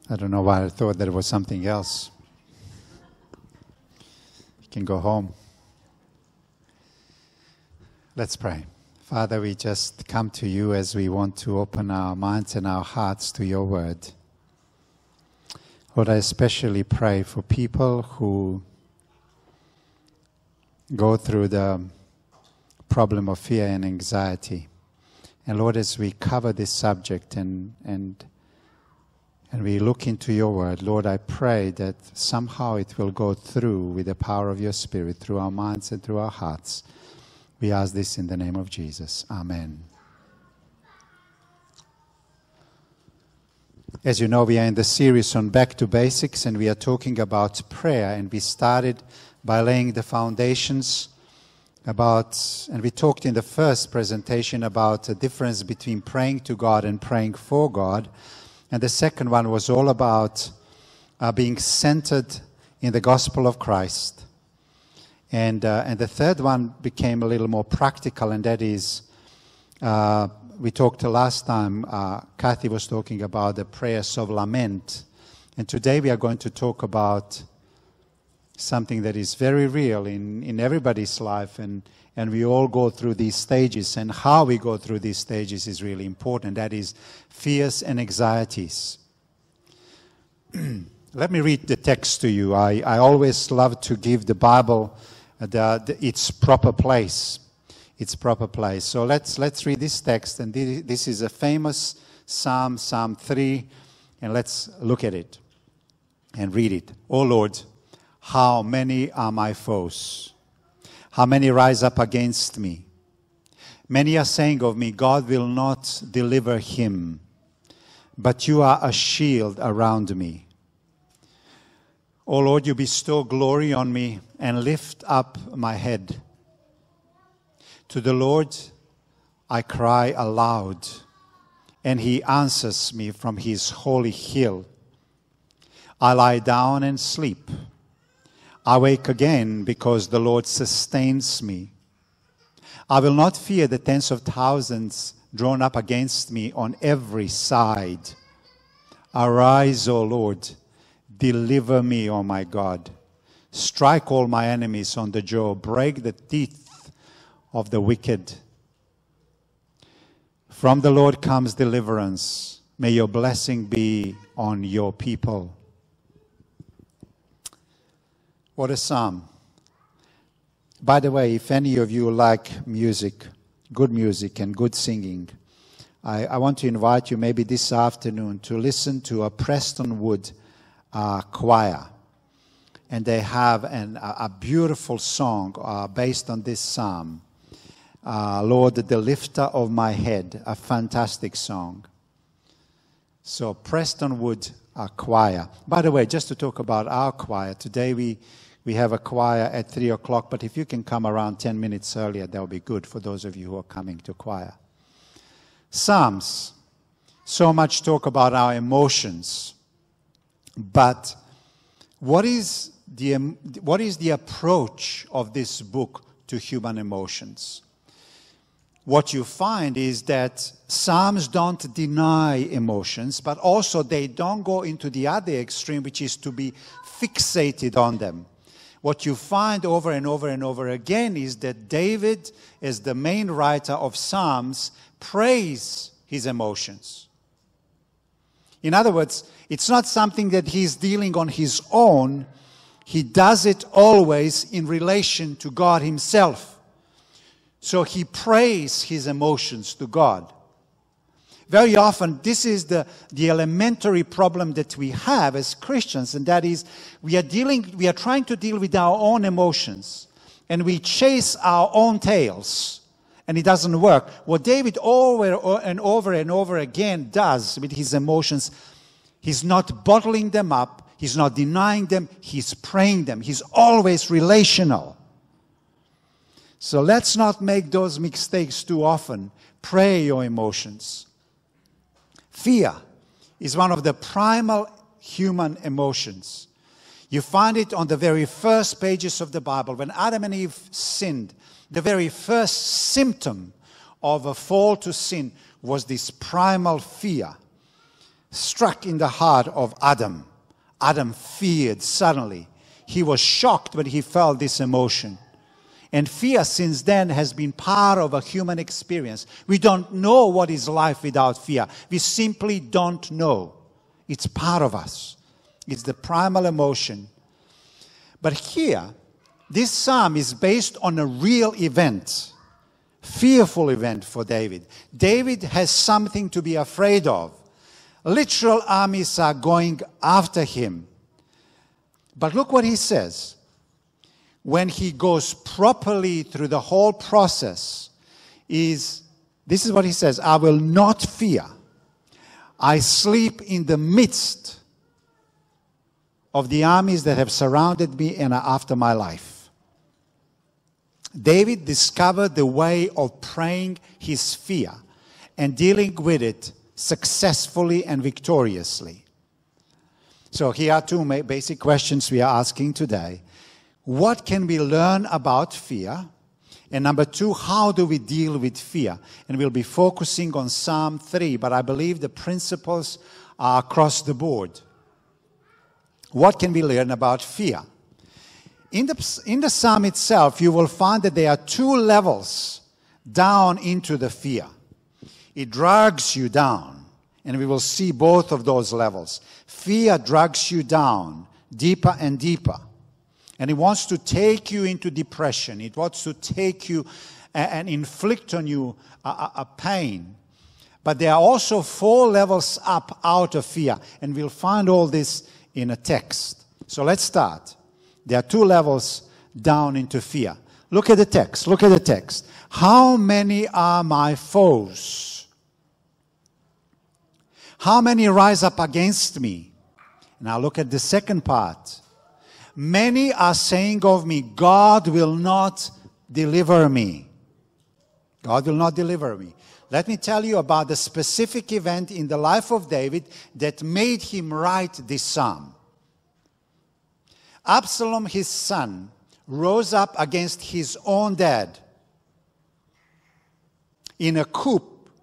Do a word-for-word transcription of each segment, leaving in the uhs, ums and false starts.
I don't know why I thought that it was something else. You can go home. Let's pray. Father, we just come to you as we want to open our minds and our hearts to your word. Lord, I especially pray for people who go through the problem of fear and anxiety. And Lord, as we cover this subject and and and we look into your word, Lord, I pray that somehow it will go through with the power of your Spirit, through our minds and through our hearts. We ask this in the name of Jesus. Amen. As you know, we are in the series on Back to Basics, and we are talking about prayer. And we started by laying the foundations about, and we talked in the first presentation about the difference between praying to God and praying for God. And the second one was all about uh, being centered in the gospel of Christ. And uh, and the third one became a little more practical, and that is, uh, we talked last time, uh, Kathy was talking about the prayers of lament. And today we are going to talk about something that is very real in, in everybody's life, and, and we all go through these stages, and how we go through these stages is really important. That is fears and anxieties. Let me read the text to you. I, I always love to give the Bible the, the, its proper place. Its proper place. So let's let's read this text, and this, this is a famous Psalm, Psalm three, and let's look at it and read it. O Lord, how many are my foes? How many rise up against me? Many are saying of me, God will not deliver him. But you are a shield around me. O Lord, you bestow glory on me and lift up my head. To the Lord I cry aloud, and he answers me from his holy hill. I lie down and sleep. I wake again because the Lord sustains me. I will not fear the tens of thousands drawn up against me on every side. Arise, O Lord, deliver me, O my God. Strike all my enemies on the jaw, break the teeth of the wicked. From the Lord comes deliverance. May your blessing be on your people. What a psalm. By the way, if any of you like music, good music and good singing, I, I want to invite you maybe this afternoon to listen to a Preston Wood uh, choir. And they have an, a, a beautiful song uh, based on this psalm. Uh, Lord, the lifter of my head, a fantastic song. So Preston Wood uh, choir. By the way, just to talk about our choir, today we We have a choir at three o'clock, but if you can come around ten minutes earlier, that will be good for those of you who are coming to choir. Psalms. So much talk about our emotions. But what is the, what is the approach of this book to human emotions? What you find is that Psalms don't deny emotions, but also they don't go into the other extreme, which is to be fixated on them. What you find over and over and over again is that David, as the main writer of Psalms, prays his emotions. In other words, it's not something that he's dealing on his own. He does it always in relation to God himself. So he prays his emotions to God. Very often, this is the, the elementary problem that we have as Christians, and that is we are dealing, we are trying to deal with our own emotions, and we chase our own tails, and it doesn't work. What David over and over and over again does with his emotions, he's not bottling them up, he's not denying them, he's praying them. He's always relational. So let's not make those mistakes too often. Pray your emotions. Fear is one of the primal human emotions. You find it on the very first pages of the Bible. When Adam and Eve sinned, the very first symptom of a fall to sin was this primal fear. struck in the heart of Adam. Adam feared suddenly. He was shocked when he felt this emotion. And fear since then has been part of a human experience. We don't know what is life without fear. We simply don't know. It's part of us. It's the primal emotion. But here, this psalm is based on a real event, fearful event for David. David has something to be afraid of. Literal armies are going after him. But look what he says. When he goes properly through the whole process, is this is what he says, I will not fear. I sleep in the midst of the armies that have surrounded me and are after my life. David discovered the way of praying his fear and dealing with it successfully and victoriously. So here are two basic questions we are asking today. What can we learn about fear? And number two, how do we deal with fear? And we'll be focusing on Psalm three, but I believe the principles are across the board. What can we learn about fear? In the, in the Psalm itself, you will find that there are two levels down into the fear. It drags you down, and we will see both of those levels. Fear drags you down deeper and deeper. And it wants to take you into depression. It wants to take you and inflict on you a, a, a pain. But there are also four levels up out of fear. And we'll find all this in a text. So let's start. There are two levels down into fear. Look at the text. Look at the text. How many are my foes? How many rise up against me? Now look at the second part. Many are saying of me, God will not deliver me. God will not deliver me. Let me tell you about the specific event in the life of David that made him write this psalm. Absalom, his son, rose up against his own dad in a coup.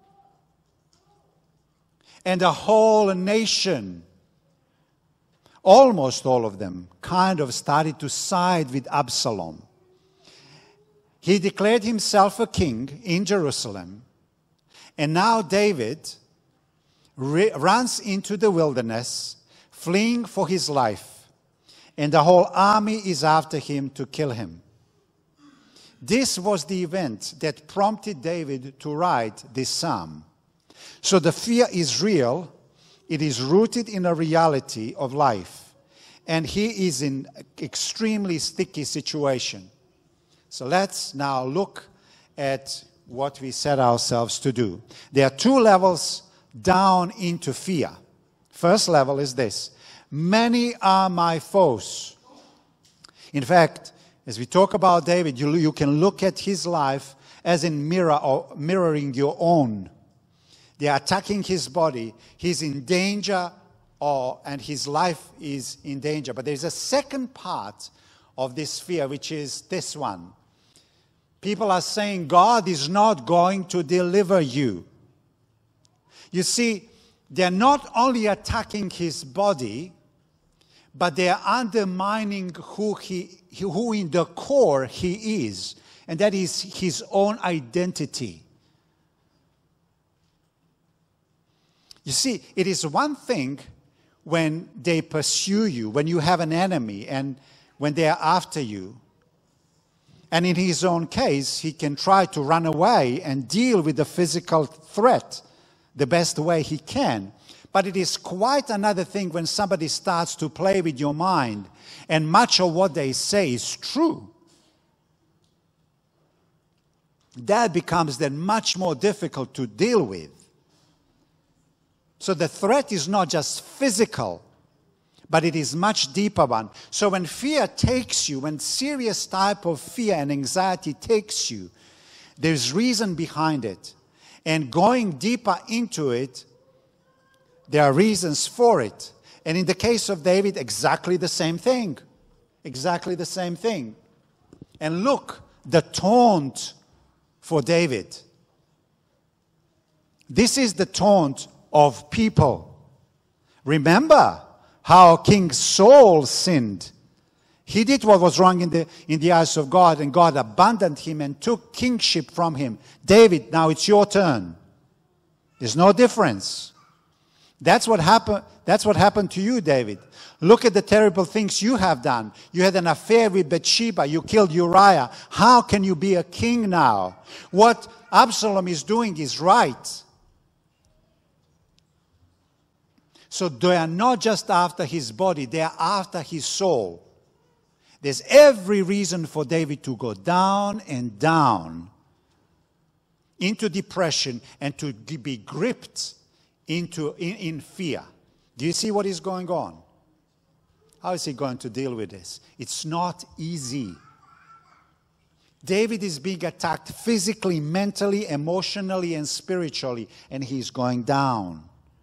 And the whole nation, almost all of them, kind of started to side with Absalom. He declared himself a king in Jerusalem. And now David runs into the wilderness, fleeing for his life. And the whole army is after him to kill him. This was the event that prompted David to write this psalm. So the fear is real. It is rooted in a reality of life. And he is in an extremely sticky situation. So let's now look at what we set ourselves to do. There are two levels down into fear. First level is this. Many are my foes. In fact, as we talk about David, you, you can look at his life as in mirror or mirroring your own. They are attacking his body. He's in danger, or, and his life is in danger. But there's a second part of this fear, which is this one. People are saying, God is not going to deliver you. You see, they're not only attacking his body, but they're undermining who he, who in the core he is, and that is his own identity. You see, it is one thing when they pursue you, when you have an enemy, and when they are after you. And in his own case, he can try to run away and deal with the physical threat the best way he can. But it is quite another thing when somebody starts to play with your mind and much of what they say is true. That becomes then much more difficult to deal with. So the threat is not just physical, but it is much deeper one. So when fear takes you, when serious type of fear and anxiety takes you, there's reason behind it. And going deeper into it, there are reasons for it. And in the case of David, exactly the same thing. Exactly the same thing. And look, the taunt for David. This is the taunt of people. Remember how King Saul sinned. He did what was wrong in the, in the eyes of God, and God abandoned him and took kingship from him. David, now it's your turn. There's no difference. That's what happened. That's what happened to you, David. Look at the terrible things you have done. You had an affair with Bathsheba. You killed Uriah. How can you be a king now? What Absalom is doing is right. So they are not just after his body, they are after his soul. There's every reason for David to go down and down into depression and to be gripped into in, in fear. Do you see what is going on? How is he going to deal with this? It's not easy. David is being attacked physically, mentally, emotionally, and spiritually, and he's going down.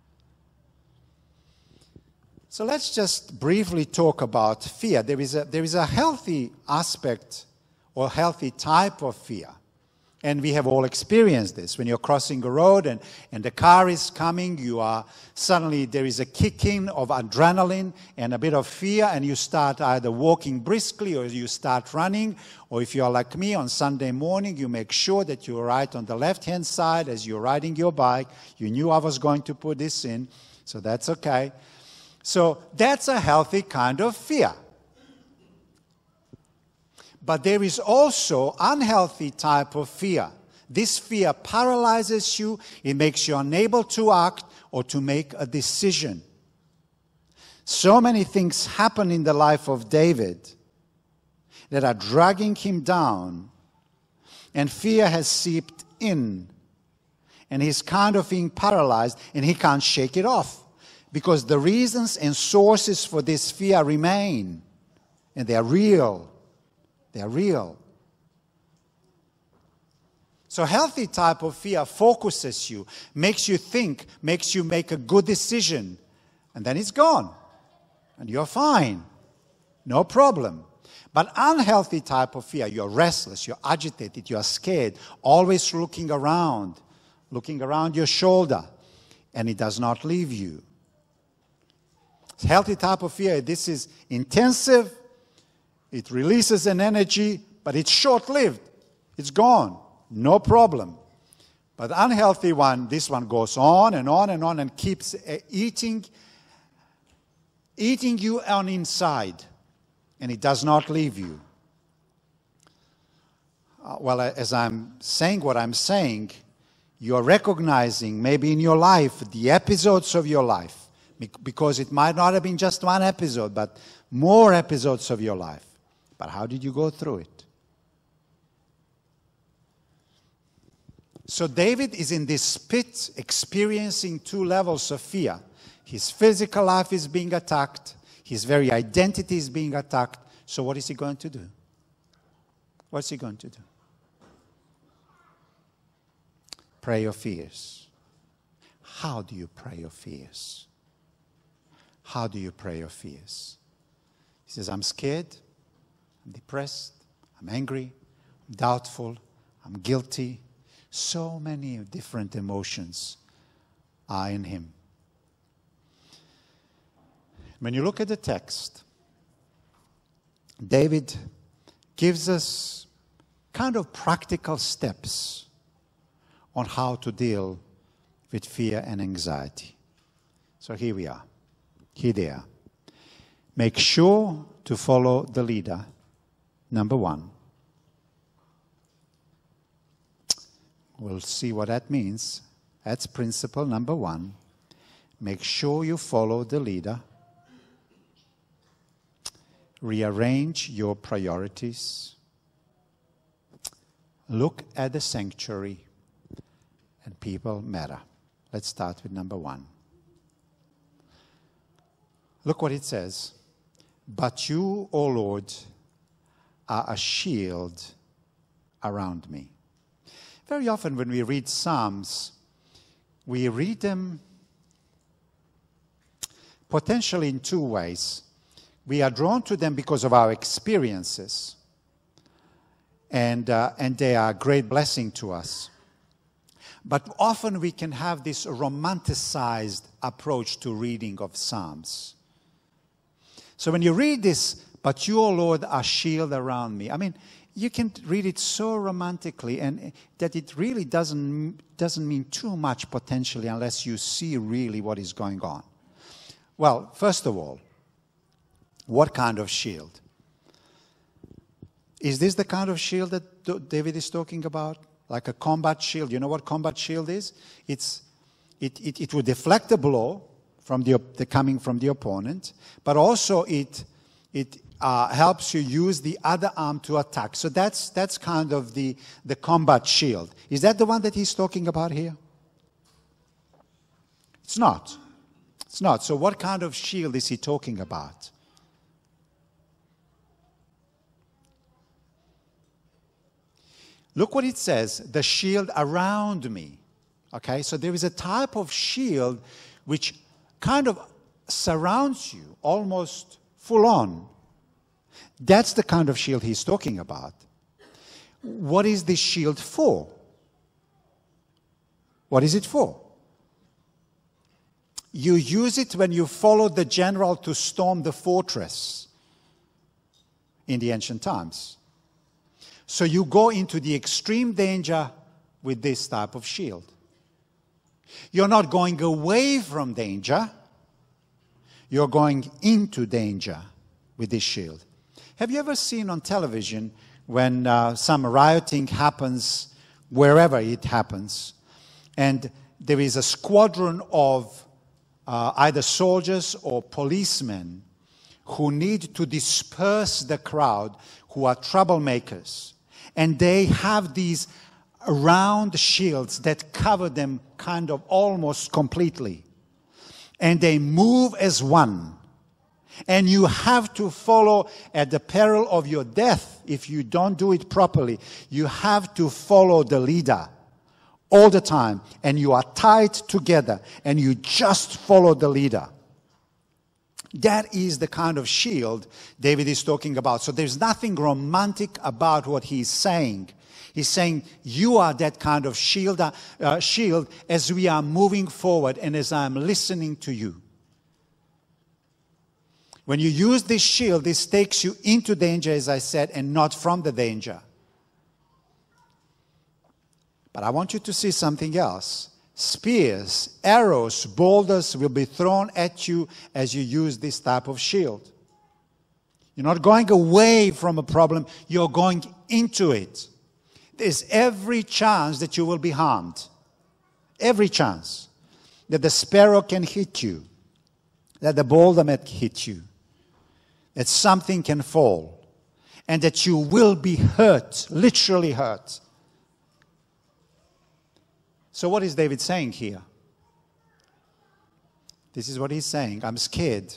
So let's just briefly talk about fear. There is a, there is a healthy aspect or healthy type of fear. And we have all experienced this. When you're crossing a road and, and the car is coming, you are suddenly there is a kick-in of adrenaline and a bit of fear, and you start either walking briskly or you start running. Or if you're like me, on Sunday morning, you make sure that you're right on the left-hand side as you're riding your bike. You knew I was going to put this in, so that's okay. So that's a healthy kind of fear. But there is also unhealthy type of fear. This fear paralyzes you. It makes you unable to act or to make a decision. So many things happen in the life of David that are dragging him down. And fear has seeped in. And he's kind of being paralyzed and he can't shake it off. Because the reasons and sources for this fear remain. And they are real. They are real. So healthy type of fear focuses you, makes you think, makes you make a good decision. And then it's gone. And you're fine. No problem. But unhealthy type of fear, you're restless, you're agitated, you're scared, always looking around, looking around your shoulder. And it does not leave you. Healthy type of fear, this is intensive, it releases an energy, but it's short-lived. It's gone, no problem. But the unhealthy one, this one goes on and on and on and keeps uh, eating, eating you on inside, and it does not leave you. Uh, well, as I'm saying what I'm saying, you're recognizing maybe in your life the episodes of your life, because it might not have been just one episode, but more episodes of your life. But how did you go through it? So David is in this pit experiencing two levels of fear. His physical life is being attacked. His very identity is being attacked. So what is he going to do? What's he going to do? Pray your fears. How do you pray your fears? How do you pray your fears? He says, I'm scared, I'm depressed, I'm angry, I'm doubtful, I'm guilty. So many different emotions are in him. When you look at the text, David gives us kind of practical steps on how to deal with fear and anxiety. So here we are. Here they are. Make sure to follow the leader, number one. We'll see what that means. That's principle number one. Make sure you follow the leader. Rearrange your priorities. Look at the sanctuary. And people matter. Let's start with number one. Look what it says. But you, O Lord, are a shield around me. Very often when we read Psalms, we read them potentially in two ways. We are drawn to them because of our experiences, and, uh, and they are a great blessing to us. But often we can have this romanticized approach to reading of Psalms. So when you read this, but you, O Lord, are shield around me. I mean, you can read it so romantically, and that it really doesn't, doesn't mean too much potentially unless you see really what is going on. Well, first of all, what kind of shield? Is this the kind of shield that David is talking about? Like a combat shield. You know what combat shield is? It's, it, it, it will deflect the blow from the, the coming from the opponent, but also it, it uh, helps you use the other arm to attack. So that's, that's kind of the, the combat shield. Is that the one that he's talking about here? It's not. It's not. So what kind of shield is he talking about? Look what it says, the shield around me. Okay, so there is a type of shield which kind of surrounds you, almost full on. That's the kind of shield he's talking about. What is this shield for? What is it for? You use it when you follow the general to storm the fortress in the ancient times. So you go into the extreme danger with this type of shield. You're not going away from danger. You're going into danger with this shield. Have you ever seen on television when uh, some rioting happens, wherever it happens, and there is a squadron of uh, either soldiers or policemen who need to disperse the crowd, who are troublemakers, and they have these round shields that cover them kind of almost completely. And they move as one. And you have to follow at the peril of your death if you don't do it properly. You have to follow the leader all the time. And you are tied together and you just follow the leader. That is the kind of shield David is talking about. So there's nothing romantic about what he's saying. He's saying, you are that kind of shield, uh, shield as we are moving forward and as I'm listening to you. When you use this shield, this takes you into danger, as I said, and not from the danger. But I want you to see something else. Spears, arrows, boulders will be thrown at you as you use this type of shield. You're not going away from a problem, you're going into it. There's every chance that you will be harmed. Every chance that the sparrow can hit you, that the boulder might hit you, that something can fall, and that you will be hurt, literally hurt. So what is David saying here? This is what he's saying. I'm scared.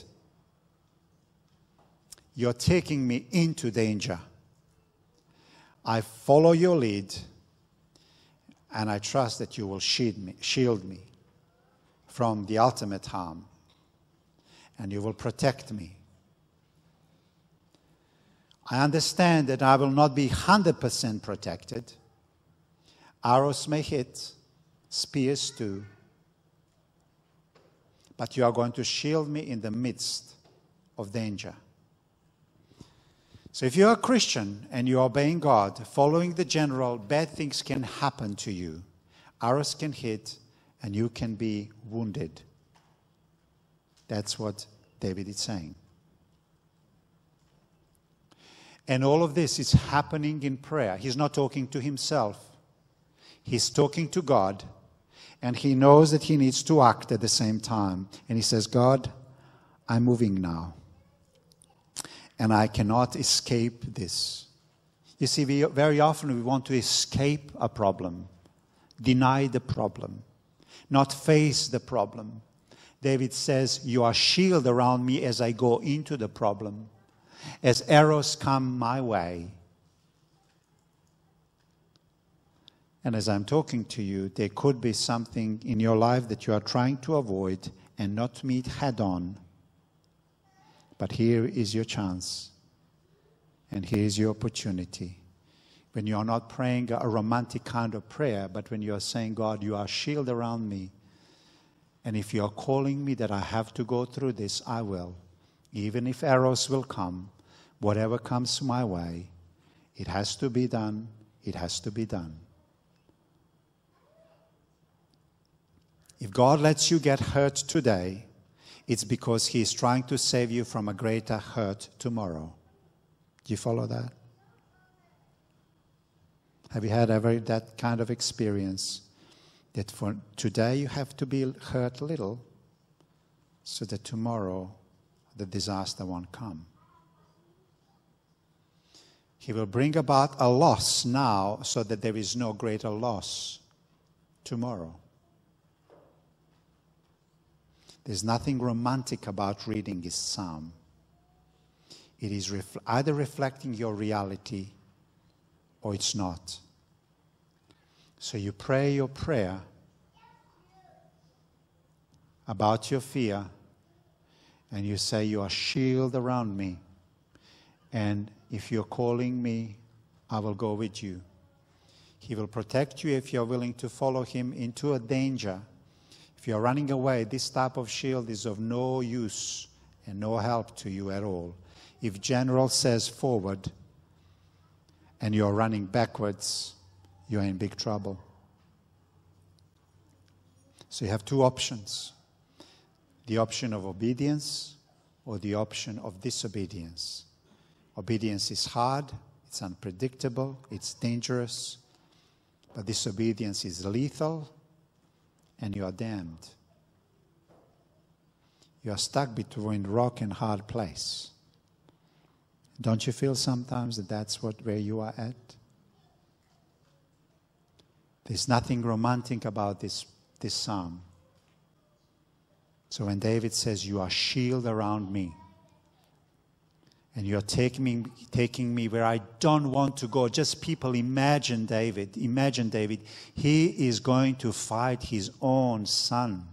You're taking me into danger. I follow your lead, and I trust that you will shield me, shield me from the ultimate harm, and you will protect me. I understand that I will not be one hundred percent protected. Arrows may hit, spears too. But you are going to shield me in the midst of danger. So if you're a Christian and you're obeying God, following the general, bad things can happen to you. Arrows can hit and you can be wounded. That's what David is saying. And all of this is happening in prayer. He's not talking to himself. He's talking to God. And he knows that he needs to act at the same time. And he says, God, I'm moving now. And I cannot escape this. You see, we, very often we want to escape a problem, deny the problem, not face the problem. David says, you are shield around me as I go into the problem, as arrows come my way. And as I'm talking to you, there could be something in your life that you are trying to avoid and not meet head on. But here is your chance. And here is your opportunity. When you are not praying a romantic kind of prayer, but when you are saying, God, you are a shield around me. And if you are calling me that I have to go through this, I will. Even if arrows will come, whatever comes my way, it has to be done. It has to be done. If God lets you get hurt today, it's because He is trying to save you from a greater hurt tomorrow. Do you follow that? Have you had ever that kind of experience? That for today you have to be hurt a little so that tomorrow the disaster won't come. He will bring about a loss now so that there is no greater loss tomorrow. There's nothing romantic about reading this psalm. It is ref- either reflecting your reality or it's not. So you pray your prayer about your fear and you say, you are a shield around me. And if you're calling me, I will go with you. He will protect you if you're willing to follow Him into a danger. If you're running away, this type of shield is of no use and no help to you at all. If General says forward and you're running backwards, you're in big trouble. So you have two options. The option of obedience or the option of disobedience. Obedience is hard, it's unpredictable, it's dangerous, but disobedience is lethal, and you are damned. You are stuck between rock and hard place. Don't you feel sometimes that that's what where you are at? There's nothing romantic about this, this psalm. So when David says, you are a shield around me, and you're taking me, taking me where I don't want to go. Just people imagine David. Imagine David. He is going to fight his own son.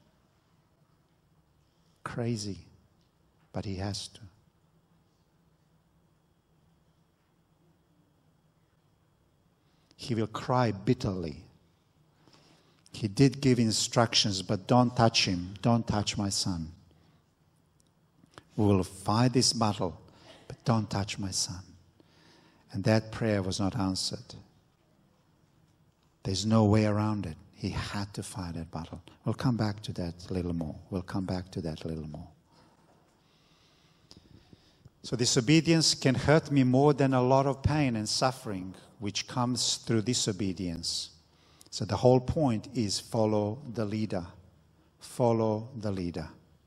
Crazy. But he has to. He will cry bitterly. He did give instructions, but don't touch him. Don't touch my son. We will fight this battle, but don't touch my son. And that prayer was not answered. There's no way around it. He had to fight that battle. We'll come back to that a little more. We'll come back to that a little more. So disobedience can hurt me more than a lot of pain and suffering which comes through disobedience. So the whole point is follow the leader. Follow the leader.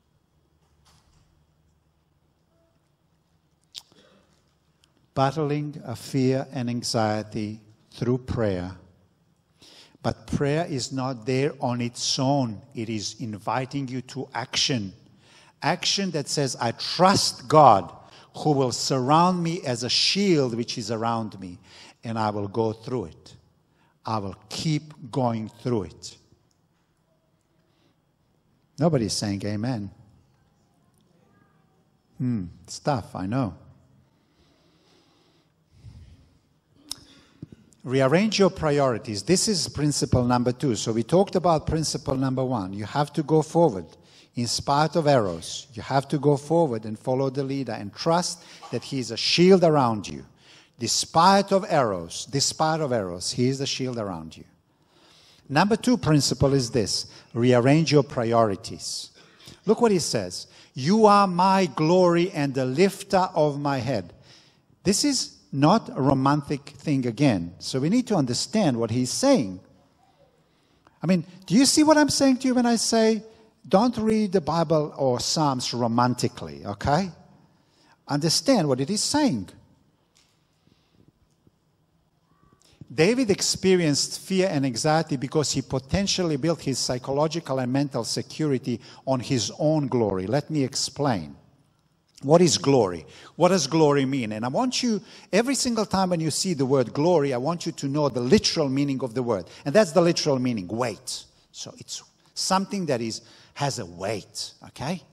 Battling a fear and anxiety through prayer. But prayer is not there on its own. It is inviting you to action. Action that says, I trust God who will surround me as a shield which is around me. And I will go through it. I will keep going through it. Nobody's saying amen. Hmm, it's tough, I know. Rearrange your priorities. This is principle number two. So we talked about principle number one. You have to go forward. In spite of arrows, you have to go forward and follow the leader and trust that he is a shield around you. Despite of arrows, despite of arrows, he is the shield around you. Number two principle is this. Rearrange your priorities. Look what he says. You are my glory and the lifter of my head. This is not a romantic thing again. So we need to understand what he's saying. I mean, do you see what I'm saying to you when I say, don't read the Bible or Psalms romantically, okay? Understand what it is saying. David experienced fear and anxiety because he potentially built his psychological and mental security on his own glory. Let me explain. What is glory? What does glory mean? And I want you, every single time when you see the word glory, I want you to know the literal meaning of the word. And that's the literal meaning, weight. So it's something that is has a weight, okay?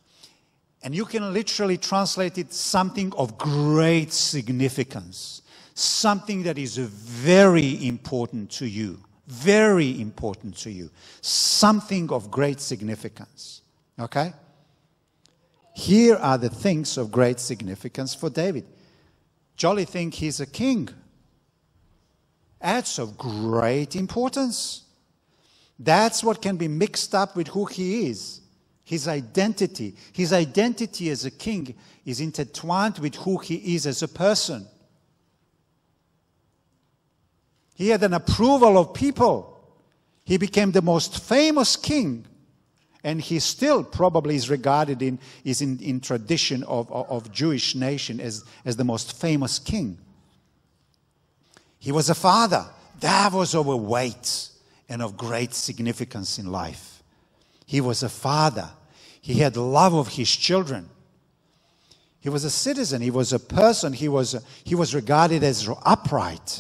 And you can literally translate it something of great significance. something that is very important to you, very important to you, something of great significance. Okay? Here are the things of great significance for David. Jolly think he's a king. That's of great importance. That's what can be mixed up with who he is. His identity. His identity as a king is intertwined with who he is as a person. He had an approval of people. He became the most famous king. And he still probably is regarded in, is in, in tradition of, of, of Jewish nation as, as the most famous king. He was a father. That was of a weight and of great significance in life. He was a father. He had love of his children. He was a citizen. He was a person. He was, he was regarded as upright.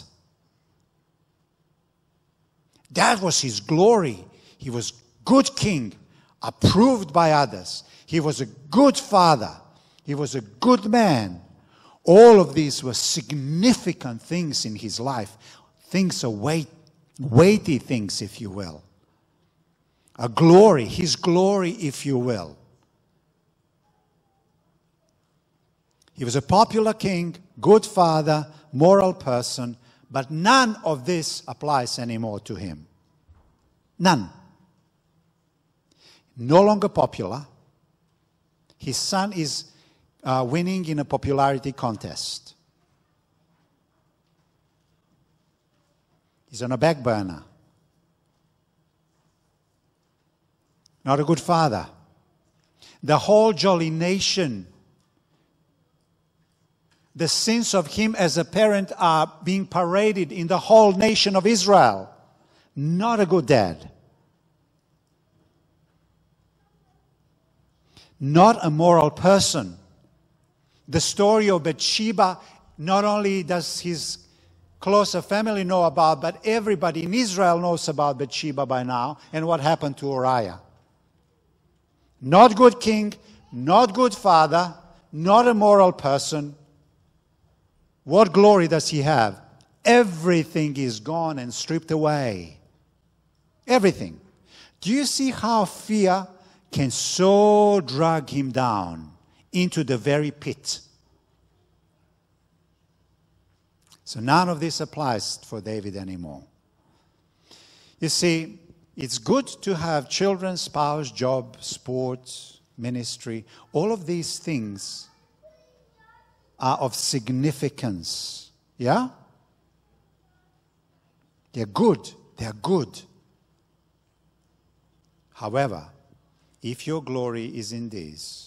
That was his glory. He was good king, approved by others. He was a good father. He was a good man. All of these were significant things in his life. Things of weight, weighty things, if you will. A glory, his glory, if you will. He was a popular king, good father, moral person, but none of this applies anymore to him. None. No longer popular. His son is uh, winning in a popularity contest. He's on a back burner. Not a good father. The whole Jolly nation, the sins of him as a parent are being paraded in the whole nation of Israel. Not a good dad. Not a moral person. The story of Bathsheba, not only does his closer family know about, but everybody in Israel knows about Bathsheba by now and what happened to Uriah. Not good king, not good father, not a moral person. What glory does he have? Everything is gone and stripped away. Everything. Do you see how fear can so drag him down into the very pit? So none of this applies for David anymore. You see, it's good to have children, spouse, job, sports, ministry. All of these things are of significance. Yeah? They're good. They're good. However, if your glory is in these,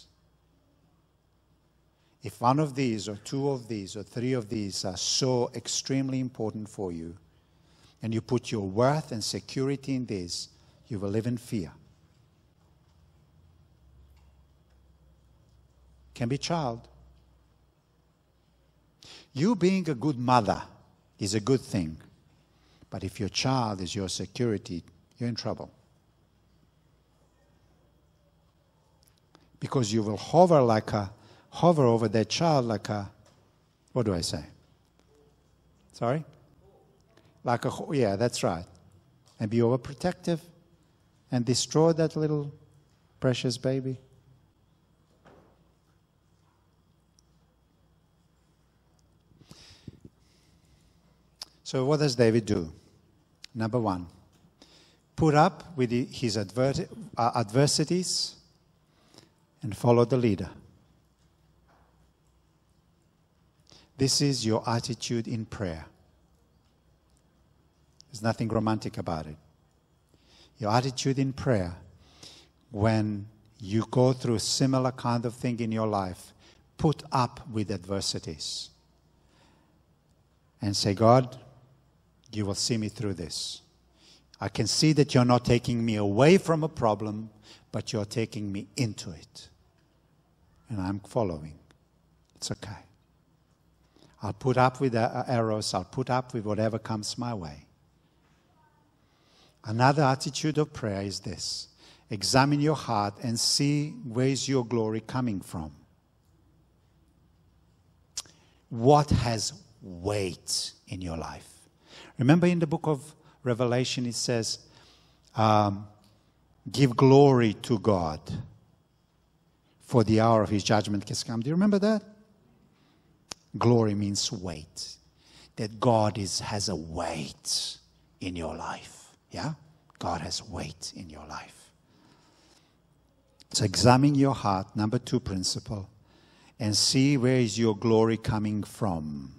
if one of these or two of these or three of these are so extremely important for you, and you put your worth and security in this, you will live in fear. Can be child. You being a good mother is a good thing. But if your child is your security, you're in trouble. Because you will hover like a, hover over that child like a, what do I say? Sorry? Like a, yeah, that's right. And be overprotective and destroy that little precious baby. So what does David do? Number one, put up with his adver uh, adversities and follow the leader. This is your attitude in prayer. There's nothing romantic about it. Your attitude in prayer, when you go through a similar kind of thing in your life, put up with adversities and say, God, you will see me through this. I can see that you're not taking me away from a problem, but you're taking me into it. And I'm following. It's okay. I'll put up with the arrows. I'll put up with whatever comes my way. Another attitude of prayer is this. Examine your heart and see where is your glory coming from. What has weight in your life. Remember in the book of Revelation it says, um, give glory to God, for the hour of his judgment has come. Do you remember that? Glory means weight. That God is, has a weight in your life. Yeah? God has weight in your life. So examine your heart, number two principle, and see where is your glory coming from.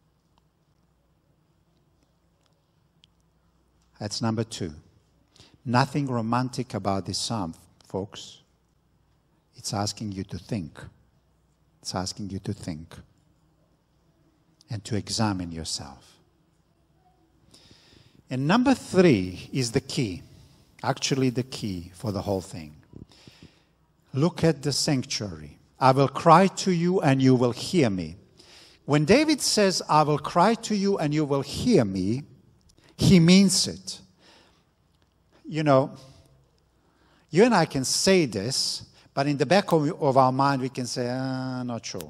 That's number two. Nothing romantic about this psalm, folks. It's asking you to think. It's asking you to think and to examine yourself. And number three is the key, actually the key for the whole thing. Look at the sanctuary. I will cry to you and you will hear me. When David says, I will cry to you and you will hear me, he means it. You know, you and I can say this, but in the back of, of our mind we can say, ah, not sure.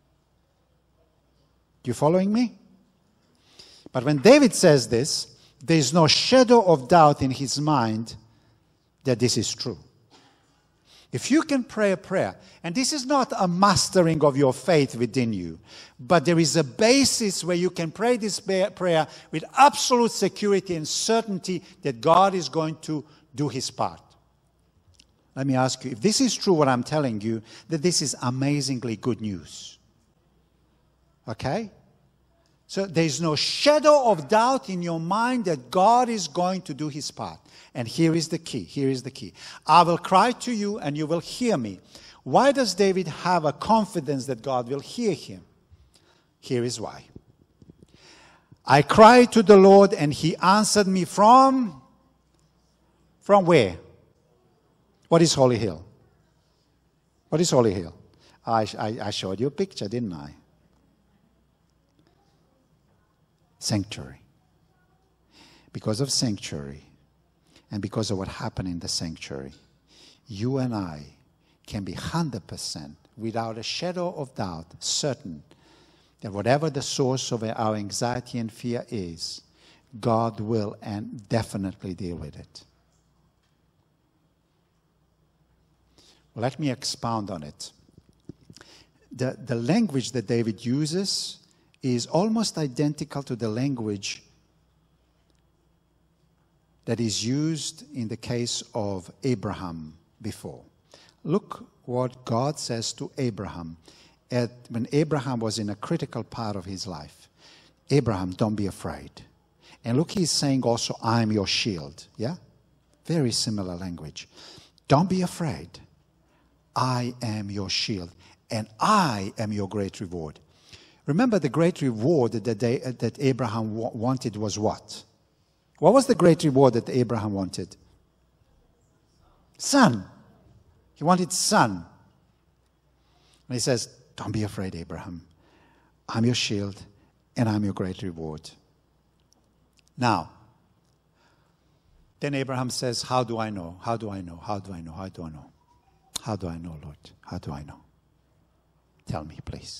You following me? But when David says this, there is no shadow of doubt in his mind that this is true. If you can pray a prayer, and this is not a mastering of your faith within you, but there is a basis where you can pray this prayer with absolute security and certainty that God is going to do his part. Let me ask you, if this is true what I'm telling you, that this is amazingly good news. Okay? So there is no shadow of doubt in your mind that God is going to do his part. And here is the key. Here is the key. I will cry to you and you will hear me. Why does David have a confidence that God will hear him? Here is why. I cried to the Lord and he answered me from, from where? What is Holy Hill? What is Holy Hill? I, I, I showed you a picture, didn't I? Sanctuary. Because of sanctuary and because of what happened in the sanctuary, you and I can be one hundred percent, without a shadow of doubt, certain that whatever the source of our anxiety and fear is, God will and definitely deal with it. Well, let me expound on it. The, the language that David uses is almost identical to the language that is used in the case of Abraham before. Look what God says to Abraham at, when Abraham was in a critical part of his life. Abraham, don't be afraid. And look, he's saying also, I am your shield. Yeah? Very similar language. Don't be afraid. I am your shield, and I am your great reward. Remember, the great reward that, they, that Abraham wa- wanted was what? What was the great reward that Abraham wanted? Son. He wanted son. And he says, don't be afraid, Abraham. I'm your shield, and I'm your great reward. Now, then Abraham says, how do I know? How do I know? How do I know? How do I know? How do I know, Lord? How do I know? Tell me, please.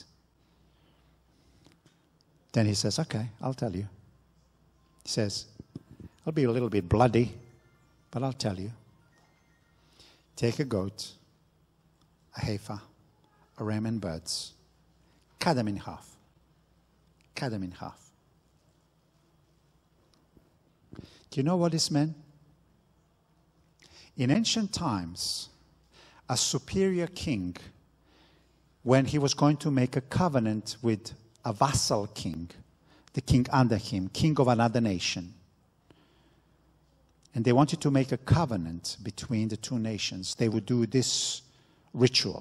Then he says, okay, I'll tell you. He says, I'll be a little bit bloody, but I'll tell you. Take a goat, a heifer, a ram and birds, cut them in half. Cut them in half. Do you know what this meant? In ancient times, a superior king, when he was going to make a covenant with a vassal king, the king under him, king of another nation, and they wanted to make a covenant between the two nations, they would do this ritual,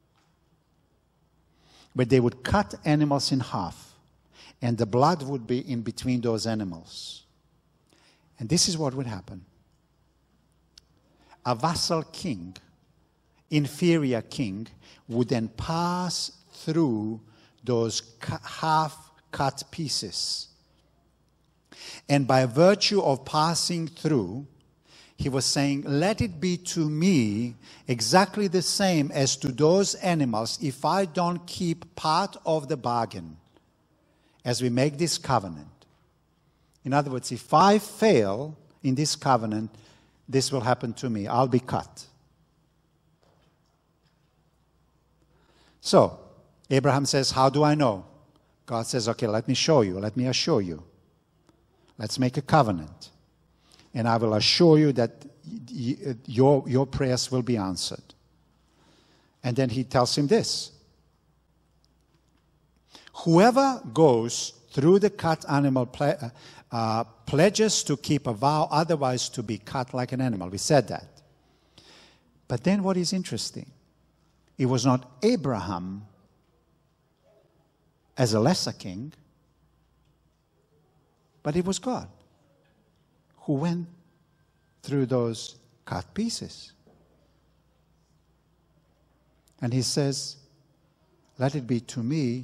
where they would cut animals in half, and the blood would be in between those animals. And this is what would happen. A vassal king, inferior king, would then pass through those half-cut pieces. And by virtue of passing through, he was saying, let it be to me exactly the same as to those animals if I don't keep part of the bargain. as we make this covenant. In other words, if I fail in this covenant, this will happen to me. I'll be cut. So, Abraham says, how do I know? God says, okay, let me show you. Let me assure you. Let's make a covenant. And I will assure you that y- your, your prayers will be answered. And then he tells him this. Whoever goes through the cut animal ple- uh, pledges to keep a vow, otherwise to be cut like an animal. We said that. But then what is interesting, it was not Abraham as a lesser king, but it was God who went through those cut pieces. And he says, let it be to me,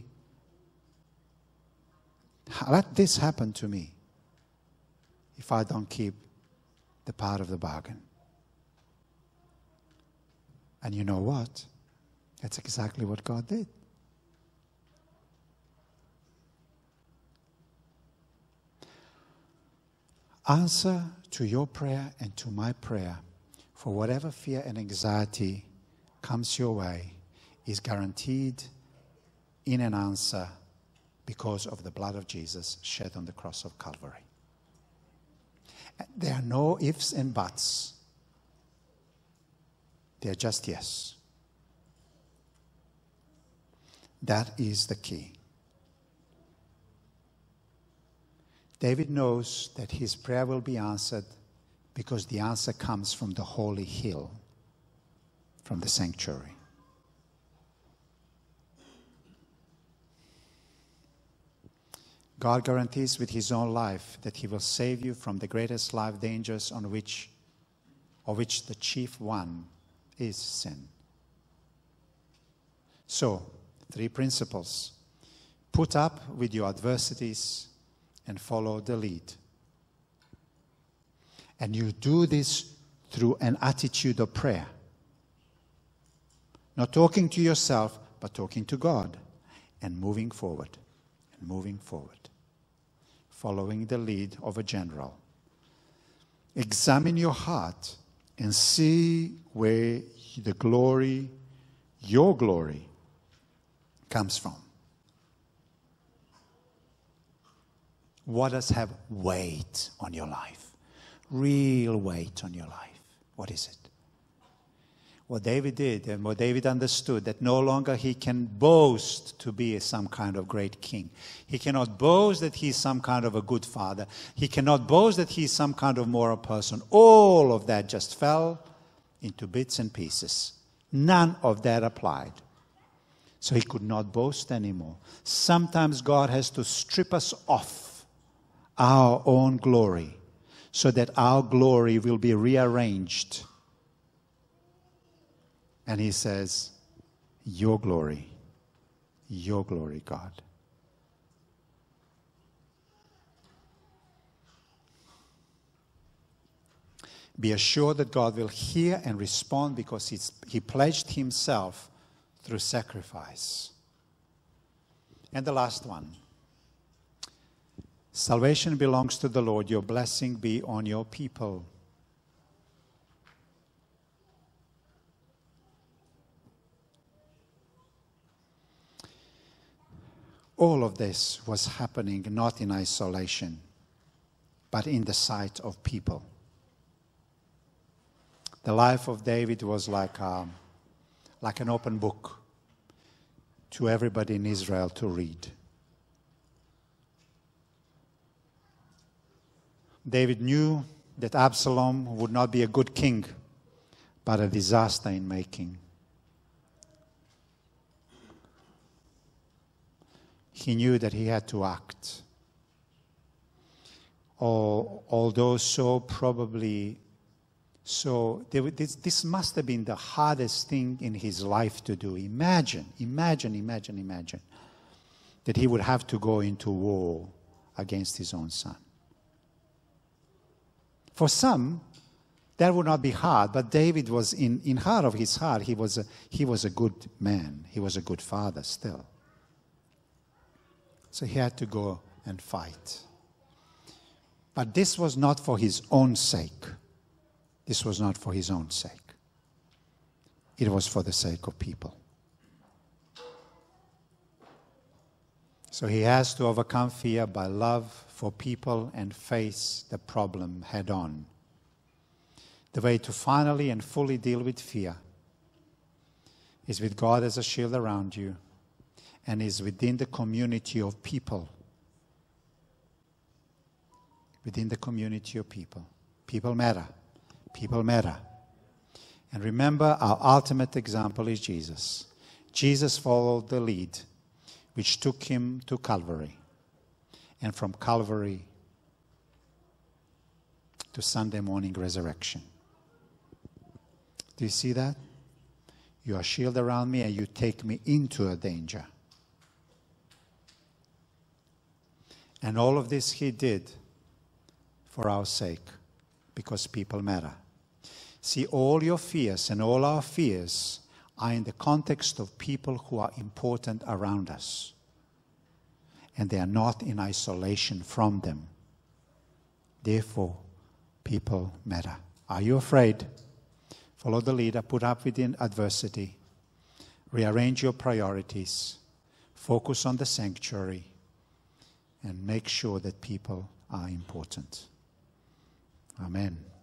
let this happen to me if I don't keep the part of the bargain. And you know what? That's exactly what God did. Answer to your prayer and to my prayer for whatever fear and anxiety comes your way is guaranteed in an answer because of the blood of Jesus shed on the cross of Calvary. There are no ifs and buts. They're just yes. That is the key. David knows that his prayer will be answered because the answer comes from the holy hill, from the sanctuary. God guarantees with his own life that he will save you from the greatest life dangers on which, of which the chief one is sin. So, three principles. Put up with your adversities and follow the lead. And you do this through an attitude of prayer. Not talking to yourself, but talking to God and moving forward and moving forward. Following the lead of a general. Examine your heart and see where the glory, your glory, comes from. What does have weight on your life? Real weight on your life. What is it? What David did and what David understood, that no longer he can boast to be some kind of great king. He cannot boast that he's some kind of a good father. He cannot boast that he's some kind of moral person. All of that just fell into bits and pieces. None of that applied. So he could not boast anymore. Sometimes God has to strip us off our own glory so that our glory will be rearranged. And he says, your glory, your glory, God. Be assured that God will hear and respond because he's, he pledged himself through sacrifice. And the last one. Salvation belongs to the Lord. Your blessing be on your people. All of this was happening not in isolation, but in the sight of people. The life of David was like, um, like an open book to everybody in Israel to read. David knew that Absalom would not be a good king, but a disaster in making. He knew that he had to act. Or, although so probably, so this, this must have been the hardest thing in his life to do. Imagine, imagine, imagine, imagine that he would have to go into war against his own son. For some, that would not be hard, but David was in, in heart of his heart, he was, a, he was a good man. He was a good father still. So he had to go and fight. But this was not for his own sake. This was not for his own sake. It was for the sake of people. So he has to overcome fear by love for people and face the problem head on. The way to finally and fully deal with fear is with God as a shield around you and is within the community of people. Within the community of people. People matter. People matter. And remember, our ultimate example is Jesus. Jesus followed the lead which took him to Calvary. And from Calvary to Sunday morning resurrection. Do you see that? You are a shield around me and you take me into a danger. And all of this he did for our sake, because people matter. See, all your fears and all our fears are in the context of people who are important around us. And they are not in isolation from them. Therefore, people matter. Are you afraid? Follow the leader, put up with adversity, rearrange your priorities, focus on the sanctuary, and make sure that people are important. Amen.